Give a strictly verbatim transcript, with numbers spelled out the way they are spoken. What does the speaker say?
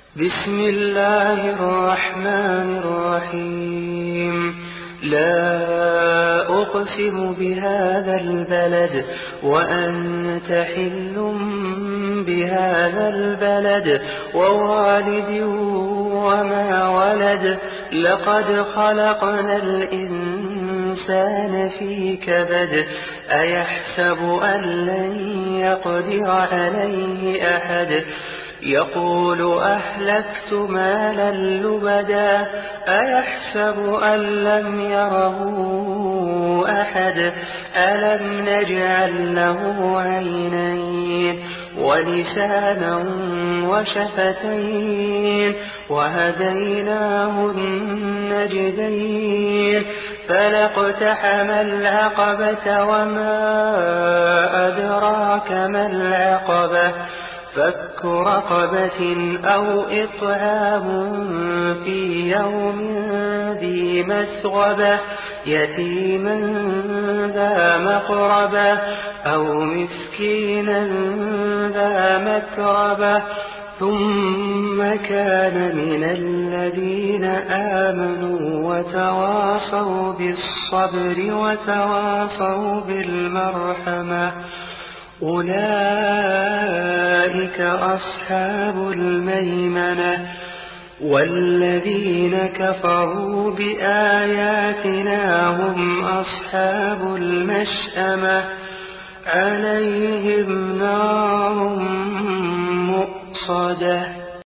بسم الله الرحمن الرحيم لا أقسم بهذا البلد وأنت حل بهذا البلد ووالد وما ولد لقد خلقنا الإنسان في كبد أيحسب أن لن يقدر عليه أحد يقول أهلكت مالا لبدا أيحسب أن لم يره أحد ألم نجعل له عينين ولسانا وشفتين وهديناه النجدين فلاقتحم العقبة وما أدراك ما العقبة فك رقبة أو إطعام في يوم ذي مسغبة يتيما ذا مقربة أو مسكينا ذا متربة ثم كان من الذين آمنوا وتواصوا بالصبر وتواصوا بالمرحمة أولئك أصحاب الميمنة والذين كفروا بآياتنا هم أصحاب المشأمة عليهم نار مؤصدة.